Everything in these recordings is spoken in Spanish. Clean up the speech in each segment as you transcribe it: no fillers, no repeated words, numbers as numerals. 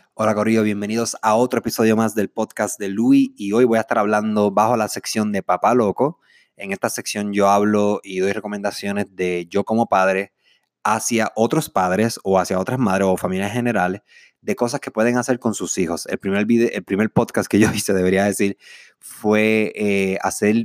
Hola Corillo, bienvenidos a otro episodio más del podcast de Louis y hoy voy a estar hablando bajo la sección de Papá Loco. En esta sección yo hablo y doy recomendaciones de yo como padre hacia otros padres o hacia otras madres o familias generales de cosas que pueden hacer con sus hijos. El primer podcast que yo hice, debería decir, fue hacer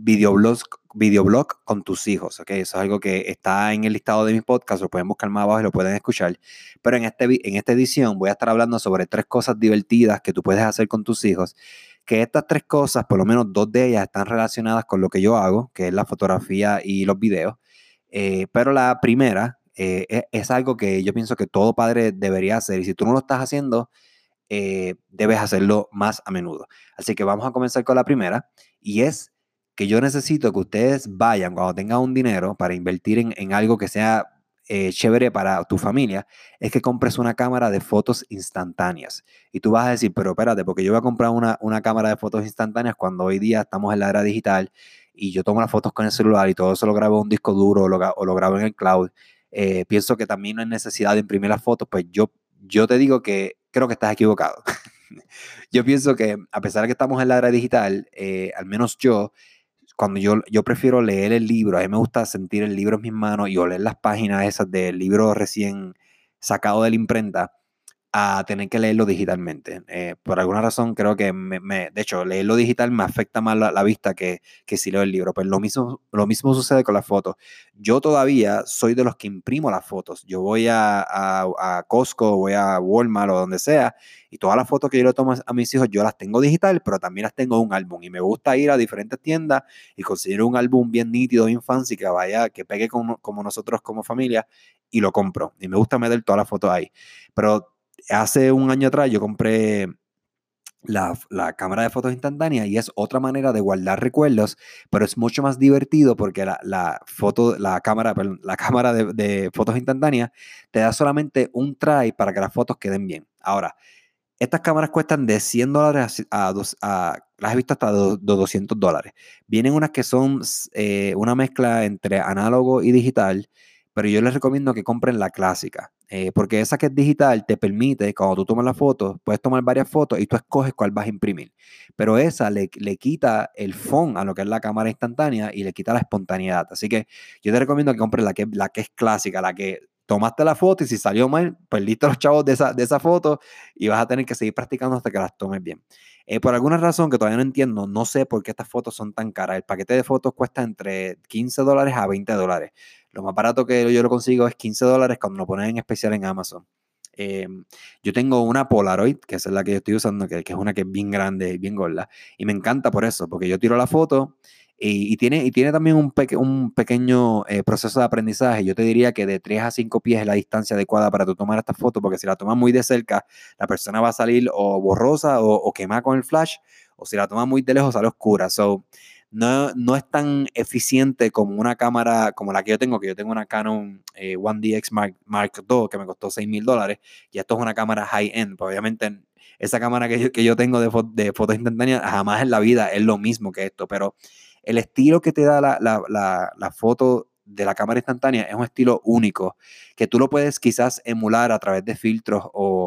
videoblog con tus hijos. ¿Okay? Eso es algo que está en el listado de mis podcasts, lo pueden buscar más abajo y lo pueden escuchar. Pero en esta edición voy a estar hablando sobre 3 cosas divertidas que tú puedes hacer con tus hijos, que estas 3 cosas, por lo menos 2 de ellas están relacionadas con lo que yo hago, que es la fotografía y los videos. Pero la primera es algo que yo pienso que todo padre debería hacer y si tú no lo estás haciendo, debes hacerlo más a menudo. Así que vamos a comenzar con la primera y es que yo necesito que ustedes vayan cuando tengan un dinero para invertir en algo que sea chévere para tu familia, es que compres una cámara de fotos instantáneas. Y tú vas a decir, pero espérate, porque yo voy a comprar una cámara de fotos instantáneas cuando hoy día estamos en la era digital y yo tomo las fotos con el celular y todo eso lo grabo en un disco duro o lo grabo en el cloud. Pienso que también no hay necesidad de imprimir las fotos, pues yo te digo que creo que estás equivocado. Yo pienso que a pesar de que estamos en la era digital, al menos cuando yo prefiero leer el libro, a mí me gusta sentir el libro en mis manos y oler las páginas esas del libro recién sacado de la imprenta, a tener que leerlo digitalmente. Por alguna razón creo que, de hecho, leerlo digital me afecta más la vista que si leo el libro. Pues lo mismo sucede con las fotos. Yo todavía soy de los que imprimo las fotos. Yo voy a Costco, voy a Walmart o donde sea, y todas las fotos que yo le tomo a mis hijos, yo las tengo digital, pero también las tengo en un álbum. Y me gusta ir a diferentes tiendas y conseguir un álbum bien nítido, bien fancy, que pegue como nosotros como familia, y lo compro. Y me gusta meter todas las fotos ahí. Pero hace un año atrás yo compré la cámara de fotos instantáneas y es otra manera de guardar recuerdos, pero es mucho más divertido porque la cámara de fotos instantáneas te da solamente un try para que las fotos queden bien. Ahora, estas cámaras cuestan de $100 las he visto hasta de $200. Vienen unas que son una mezcla entre análogo y digital, pero yo les recomiendo que compren la clásica, porque esa que es digital te permite, cuando tú tomas la foto, puedes tomar varias fotos y tú escoges cuál vas a imprimir. Pero esa le quita el fun a lo que es la cámara instantánea y le quita la espontaneidad. Así que yo te recomiendo que compres la que es clásica, la que tomaste la foto y si salió mal, perdiste los chavos de esa foto y vas a tener que seguir practicando hasta que las tomes bien. Por alguna razón que todavía no entiendo, no sé por qué estas fotos son tan caras. El paquete de fotos cuesta entre $15 a $20. Lo más barato que yo lo consigo es $15 cuando lo ponen en especial en Amazon. Eh, yo tengo una Polaroid, que es la que yo estoy usando, que es una que es bien grande, bien gorda, y me encanta por eso, porque yo tiro la foto y tiene también un pequeño proceso de aprendizaje. Yo te diría que de 3 a 5 pies es la distancia adecuada para tú tomar esta foto, porque si la tomas muy de cerca, la persona va a salir o borrosa o quemada con el flash, o si la tomas muy de lejos sale oscura. So, no es tan eficiente como una cámara como la que yo tengo una Canon 1DX Mark II que me costó $6,000 y esto es una cámara high-end, pues obviamente esa cámara que yo tengo de fotos instantáneas jamás en la vida es lo mismo que esto, pero el estilo que te da la foto de la cámara instantánea es un estilo único, que tú lo puedes quizás emular a través de filtros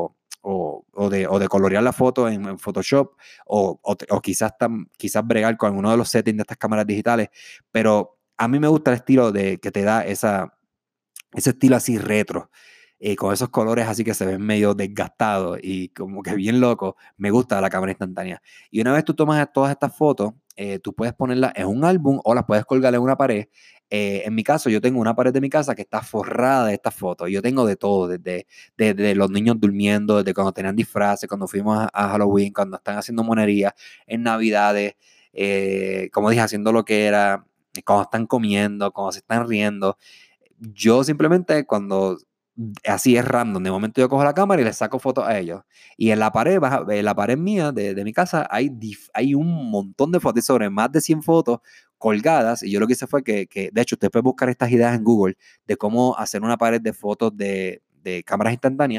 o de colorear la foto en Photoshop o quizás bregar con alguno de los settings de estas cámaras digitales, pero a mí me gusta el estilo que te da ese estilo así retro, con esos colores así que se ven medio desgastados y como que bien loco. Me gusta la cámara instantánea. Y una vez tú tomas todas estas fotos, tú puedes ponerlas en un álbum o las puedes colgar en una pared. En mi caso, yo tengo una pared de mi casa que está forrada de estas fotos. Yo tengo de todo, desde los niños durmiendo, desde cuando tenían disfraces, cuando fuimos a Halloween, cuando están haciendo monerías, en Navidades, como dije, haciendo lo que era, cuando están comiendo, cuando se están riendo. Yo simplemente así es random, de momento yo cojo la cámara y les saco fotos a ellos. Y en la pared mía de mi casa hay un montón de fotos, sobre más de 100 fotos colgadas. Y yo lo que hice fue de hecho, usted puede buscar estas ideas en Google de cómo hacer una pared de fotos de cámaras instantáneas.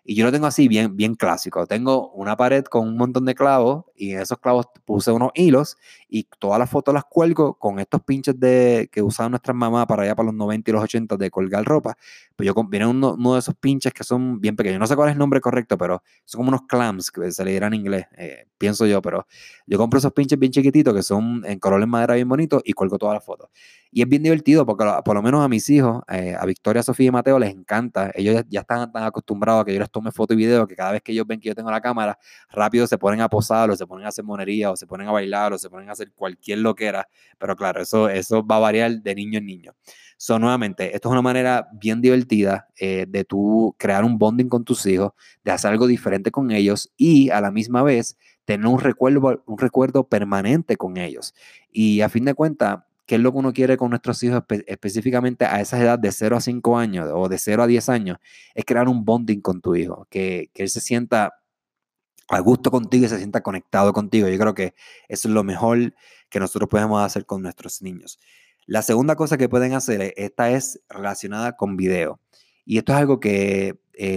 Y yo lo tengo así bien, bien clásico. Tengo una pared con un montón de clavos y en esos clavos puse unos hilos y todas las fotos las cuelgo con estos pinches que usaban nuestras mamás para allá para los 90 y los 80 de colgar ropa. Pues viene uno de esos pinches que son bien pequeños. No sé cuál es el nombre correcto, pero son como unos clamps que se le dirán en inglés, pienso yo, pero yo compro esos pinches bien chiquititos que son en color en madera bien bonitos y cuelgo todas las fotos. Y es bien divertido porque por lo menos a mis hijos, a Victoria, Sofía y Mateo les encanta. Ellos ya están tan acostumbrados a que yo les tome foto y video que cada vez que ellos ven que yo tengo la cámara, rápido se ponen a posar o se ponen a hacer monería o se ponen a bailar o se ponen a hacer cualquier loquera. Pero claro, eso va a variar de niño en niño. So, nuevamente, esto es una manera bien divertida de tú crear un bonding con tus hijos, de hacer algo diferente con ellos y a la misma vez tener un recuerdo permanente con ellos. Y a fin de cuentas, ¿qué es lo que uno quiere con nuestros hijos específicamente a esa edad de 0 a 5 años o de 0 a 10 años? Es crear un bonding con tu hijo, que él se sienta a gusto contigo y se sienta conectado contigo. Yo creo que eso es lo mejor que nosotros podemos hacer con nuestros niños. La segunda cosa que pueden hacer, esta es relacionada con video. Y esto es algo que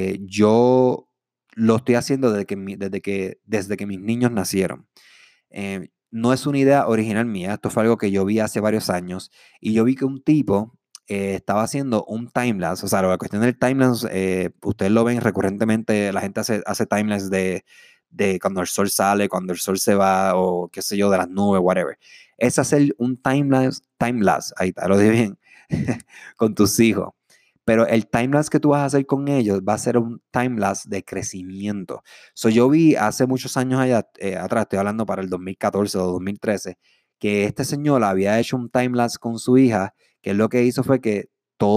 yo lo estoy haciendo desde que mis niños nacieron. No es una idea original mía, esto fue algo que yo vi hace varios años y yo vi que un tipo estaba haciendo un timelapse, o sea, la cuestión del timelapse, ustedes lo ven recurrentemente, la gente hace timelapse de cuando el sol sale, cuando el sol se va o qué sé yo, de las nubes, whatever. Es hacer un timelapse, ahí está, lo dije bien, con tus hijos. Pero el timelapse que tú vas a hacer con ellos va a ser un timelapse de crecimiento. So, yo vi hace muchos años allá, atrás, estoy hablando para el 2014 o 2013, que este señor había hecho un timelapse con su hija, que lo que hizo fue que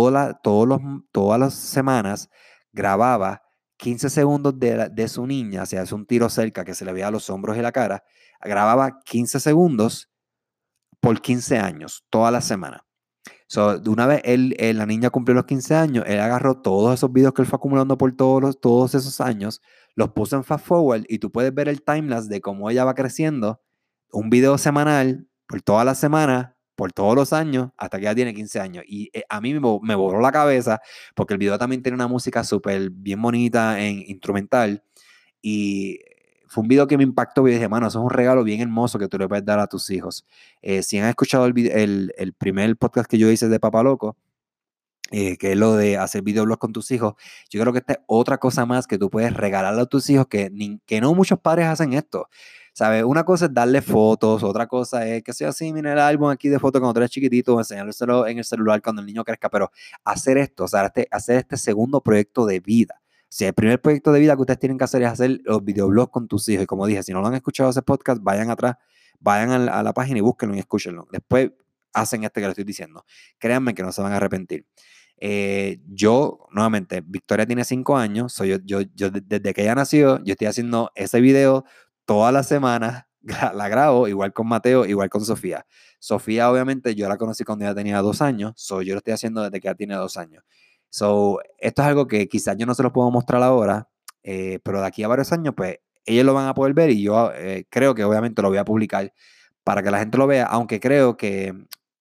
todas las semanas grababa 15 segundos de su niña, o sea, es un tiro cerca que se le veía los hombros y la cara, grababa 15 segundos por 15 años, toda la semana. So, de una vez la niña cumplió los 15 años, él agarró todos esos videos que él fue acumulando por todos esos años, los puso en fast forward y tú puedes ver el timelapse de cómo ella va creciendo, un video semanal por toda la semana, por todos los años, hasta que ya tiene 15 años. Y a mí me voló la cabeza porque el video también tiene una música súper bien bonita en instrumental y fue un video que me impactó y dije, mano, eso es un regalo bien hermoso que tú le puedes dar a tus hijos. Si han escuchado el primer podcast que yo hice de Papá Loco, que es lo de hacer videoblogs con tus hijos, yo creo que esta es otra cosa más que tú puedes regalarle a tus hijos, que no muchos padres hacen esto. ¿Sabes? Una cosa es darle fotos, otra cosa es que sea así, mira el álbum aquí de fotos cuando tú eres chiquitito, enseñárselo en el celular cuando el niño crezca, pero hacer esto, o sea, hacer este segundo proyecto de vida. Si el primer proyecto de vida que ustedes tienen que hacer es hacer los videoblogs con tus hijos, y como dije, si no lo han escuchado ese podcast, vayan atrás, vayan a la página y búsquenlo y escúchenlo. Después hacen este que les estoy diciendo. Créanme que no se van a arrepentir. Yo, nuevamente, Victoria tiene 5 años, desde que ella nació, yo estoy haciendo ese video todas las semanas, la grabo, igual con Mateo, igual con Sofía. Sofía, obviamente, yo la conocí cuando ella tenía 2 años, yo lo estoy haciendo desde que ella tiene 2 años. Esto es algo que quizás yo no se lo puedo mostrar ahora, pero de aquí a varios años, pues, ellos lo van a poder ver y yo creo que obviamente lo voy a publicar para que la gente lo vea, aunque creo que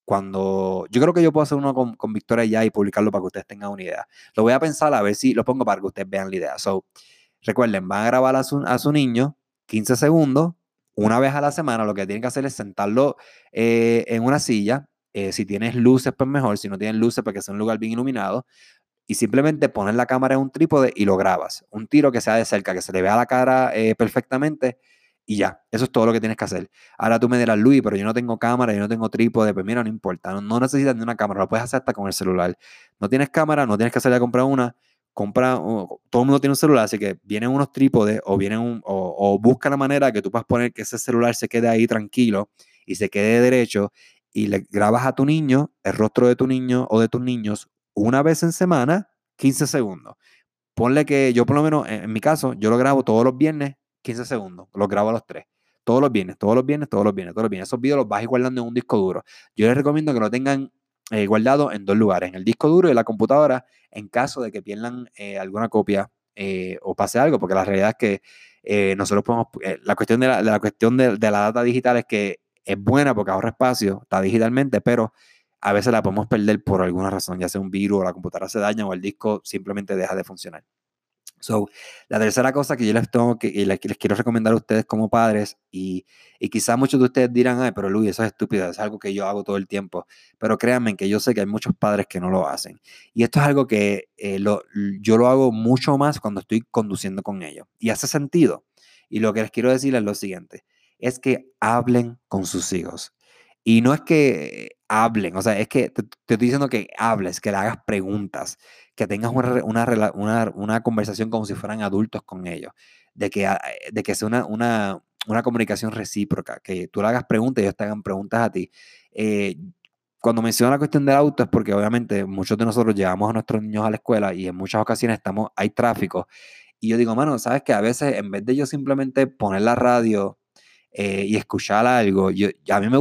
yo creo que yo puedo hacer uno con Victoria ya y publicarlo para que ustedes tengan una idea. Lo voy a pensar a ver si lo pongo para que ustedes vean la idea. Recuerden, van a grabar a su niño 15 segundos, una vez a la semana. Lo que tienen que hacer es sentarlo en una silla. Si tienes luces, pues mejor. Si no tienes luces, porque es un lugar bien iluminado. Y simplemente pones la cámara en un trípode y lo grabas. Un tiro que sea de cerca, que se le vea la cara perfectamente y ya. Eso es todo lo que tienes que hacer. Ahora tú me dirás, Luis, pero yo no tengo cámara, yo no tengo trípode. Pues mira, no importa. No necesitas ni una cámara, lo puedes hacer hasta con el celular. No tienes cámara, no tienes que salir a comprar una. Todo el mundo tiene un celular, así que vienen unos trípodes o busca la manera que tú puedas poner que ese celular se quede ahí tranquilo y se quede derecho y le grabas a tu niño, el rostro de tu niño o de tus niños una vez en semana, 15 segundos. Ponle que yo por lo menos, en mi caso, yo lo grabo todos los viernes, 15 segundos. Los grabo a los tres. Todos los viernes, todos los viernes, todos los viernes, todos los viernes. Esos videos los vas a ir guardando en un disco duro. Yo les recomiendo que lo tengan guardado en 2 lugares, en el disco duro y en la computadora, en caso de que pierdan alguna copia o pase algo, porque la realidad es que nosotros podemos, la cuestión de la data digital es que es buena porque ahorra espacio, está digitalmente, pero a veces la podemos perder por alguna razón, ya sea un virus o la computadora se daña o el disco simplemente deja de funcionar. So, la tercera cosa que yo les tengo que les quiero recomendar a ustedes como padres, y quizás muchos de ustedes dirán, ay, pero Luis, eso es estúpido, es algo que yo hago todo el tiempo, pero créanme que yo sé que hay muchos padres que no lo hacen. Y esto es algo que yo lo hago mucho más cuando estoy conduciendo con ellos. Y hace sentido. Y lo que les quiero decir es lo siguiente, es que hablen con sus hijos. Y no es que hablen, o sea, es que te estoy diciendo que hables, que le hagas preguntas, que tengas una conversación como si fueran adultos con ellos, de que sea una comunicación recíproca, que tú le hagas preguntas y ellos te hagan preguntas a ti. Eh, Cuando menciono la cuestión del auto es porque obviamente muchos de nosotros llevamos a nuestros niños a la escuela y en muchas ocasiones hay tráfico. Y yo digo, mano, ¿sabes qué? A veces en vez de yo simplemente poner la radio y escuchar algo, a mí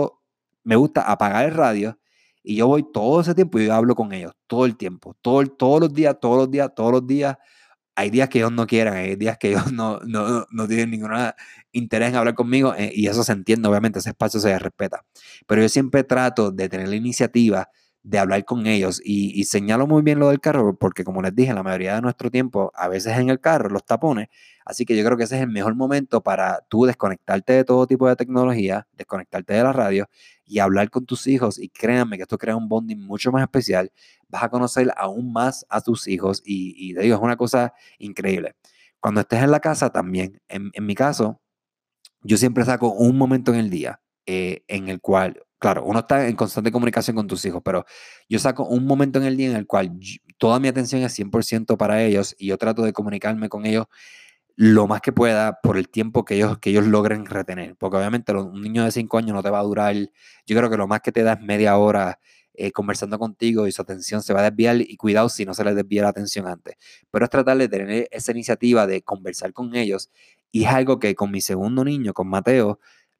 me gusta apagar el radio y yo voy todo ese tiempo y yo hablo con ellos, todo el tiempo, todos los días, todos los días, todos los días. Hay días que ellos no quieran, hay días que ellos no tienen ningún interés en hablar conmigo, y eso se entiende, obviamente, ese espacio se respeta. Pero yo siempre trato de tener la iniciativa de hablar con ellos y señalo muy bien lo del carro, porque como les dije, la mayoría de nuestro tiempo, a veces en el carro, los tapones, así que yo creo que ese es el mejor momento para tú desconectarte de todo tipo de tecnología, desconectarte de la radio y hablar con tus hijos, y créanme que esto crea un bonding mucho más especial. Vas a conocer aún más a tus hijos y te digo, es una cosa increíble. Cuando estés en la casa también, en mi caso, yo siempre saco un momento en el día en el cual, claro, uno está en constante comunicación con tus hijos, pero yo saco un momento en el día en el cual toda mi atención es 100% para ellos y yo trato de comunicarme con ellos lo más que pueda por el tiempo que ellos logren retener. Porque obviamente un niño de 5 años no te va a durar, yo creo que lo más que te da es media hora conversando contigo y su atención se va a desviar, y cuidado si no se les desvía la atención antes. Pero es tratar de tener esa iniciativa de conversar con ellos, y es algo que con mi segundo niño, con Mateo,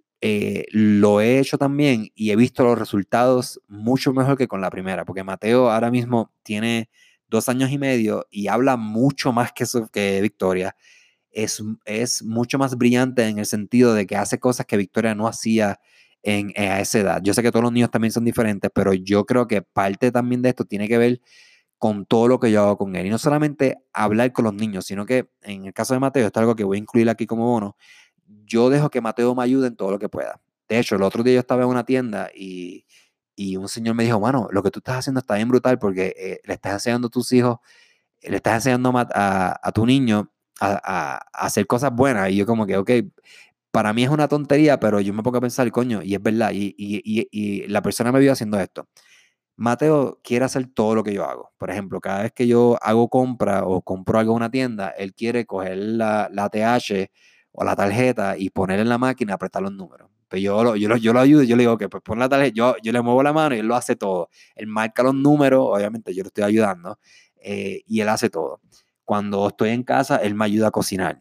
lo he hecho también y he visto los resultados mucho mejor que con la primera, porque Mateo ahora mismo tiene 2 años y medio y habla mucho más que Victoria. Es mucho más brillante en el sentido de que hace cosas que Victoria no hacía a esa edad. Yo sé que todos los niños también son diferentes, pero yo creo que parte también de esto tiene que ver con todo lo que yo hago con él. Y no solamente hablar con los niños, sino que en el caso de Mateo, esto es algo que voy a incluir aquí como bono, yo dejo que Mateo me ayude en todo lo que pueda. De hecho, el otro día yo estaba en una tienda y un señor me dijo, mano, lo que tú estás haciendo está bien brutal porque le estás enseñando a tus hijos, le estás enseñando a tu niño a hacer cosas buenas. Y yo como que, ok, para mí es una tontería, pero yo me pongo a pensar, coño, y es verdad, y la persona me vio haciendo esto. Mateo quiere hacer todo lo que yo hago. Por ejemplo, cada vez que yo hago compra o compro algo en una tienda, él quiere coger la ATH o la tarjeta y poner en la máquina, apretar los números. Pues yo lo ayudo y yo le digo que pues pon la tarjeta, yo le muevo la mano y él lo hace todo. Él marca los números, obviamente yo lo estoy ayudando, y él hace todo. Cuando estoy en casa, él me ayuda a cocinar.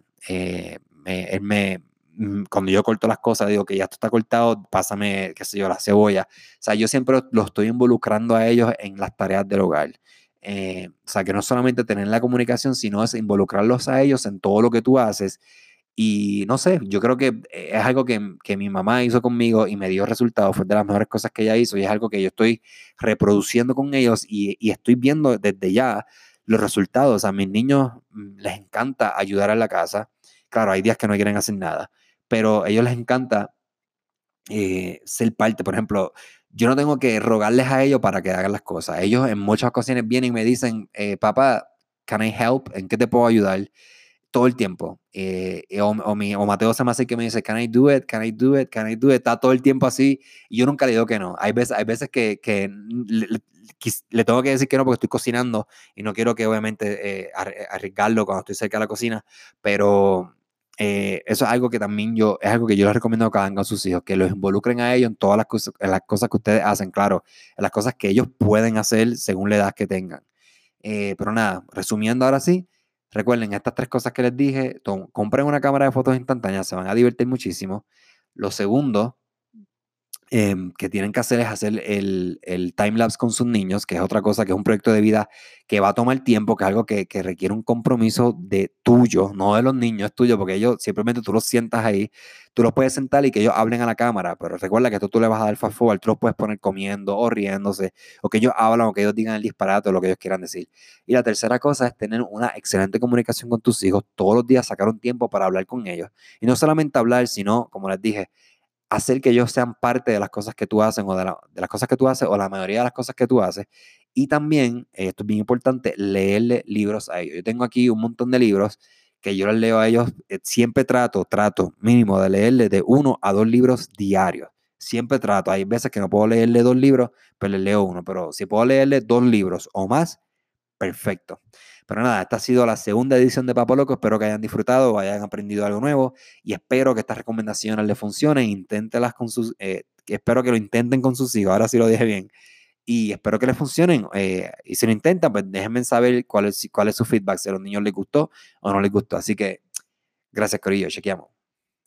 Cuando yo corto las cosas, digo que ya esto está cortado, pásame, qué sé yo, la cebolla. O sea, yo siempre los estoy involucrando a ellos en las tareas del hogar. O sea, que no solamente tener la comunicación, sino es involucrarlos a ellos en todo lo que tú haces. Y no sé, yo creo que es algo que mi mamá hizo conmigo y me dio resultados, fue de las mejores cosas que ella hizo, y es algo que yo estoy reproduciendo con ellos, y estoy viendo desde ya los resultados. A mis niños les encanta ayudar en la casa. Claro, hay días que no quieren hacer nada, pero a ellos les encanta ser parte. Por ejemplo, yo no tengo que rogarles a ellos para que hagan las cosas. Ellos en muchas ocasiones vienen y me dicen, papá, can I help? ¿En qué te puedo ayudar? Todo el tiempo. O Mateo se me hace que me dice, can I do it? Can I do it? Can I do it? Está todo el tiempo así y yo nunca le digo que no. Hay veces que le tengo que decir que no porque estoy cocinando y no quiero que obviamente arriesgarlo cuando estoy cerca de la cocina, pero eso es algo que también es algo que yo les recomiendo que hagan con sus hijos, que los involucren a ellos en las cosas que ustedes hacen, claro, en las cosas que ellos pueden hacer según la edad que tengan. Pero nada, resumiendo ahora sí, recuerden estas tres cosas que les dije: compren una cámara de fotos instantáneas, se van a divertir muchísimo. Lo segundo, que tienen que hacer es hacer el time-lapse con sus niños, que es otra cosa, que es un proyecto de vida que va a tomar tiempo, que es algo que requiere un compromiso de tuyo, no de los niños, es tuyo, porque ellos simplemente tú los sientas ahí, tú los puedes sentar y que ellos hablen a la cámara, pero recuerda que tú le vas a dar fast forward, tú los puedes poner comiendo o riéndose, o que ellos hablan, o que ellos digan el disparate, o lo que ellos quieran decir. Y la tercera cosa es tener una excelente comunicación con tus hijos, todos los días sacar un tiempo para hablar con ellos, y no solamente hablar, sino, como les dije, hacer que ellos sean parte de las cosas que tú haces o de las cosas que tú haces o la mayoría de las cosas que tú haces. Y también, esto es bien importante, leerle libros a ellos. Yo tengo aquí un montón de libros que yo les leo a ellos. Siempre trato mínimo de leerle de 1 a 2 libros diarios. Siempre trato. Hay veces que no puedo leerle 2 libros, pero les leo uno. Pero si puedo leerle 2 libros o más, perfecto. Pero nada, esta ha sido la segunda edición de Papo Loco. Espero que hayan disfrutado o hayan aprendido algo nuevo y espero que estas recomendaciones les funcionen. Inténtelas con sus, espero que lo intenten con sus hijos. Ahora sí lo dije bien. Y espero que les funcionen. Y si lo intentan, pues déjenme saber cuál es su feedback, si a los niños les gustó o no les gustó. Así que gracias, Corillo. Chequeamos.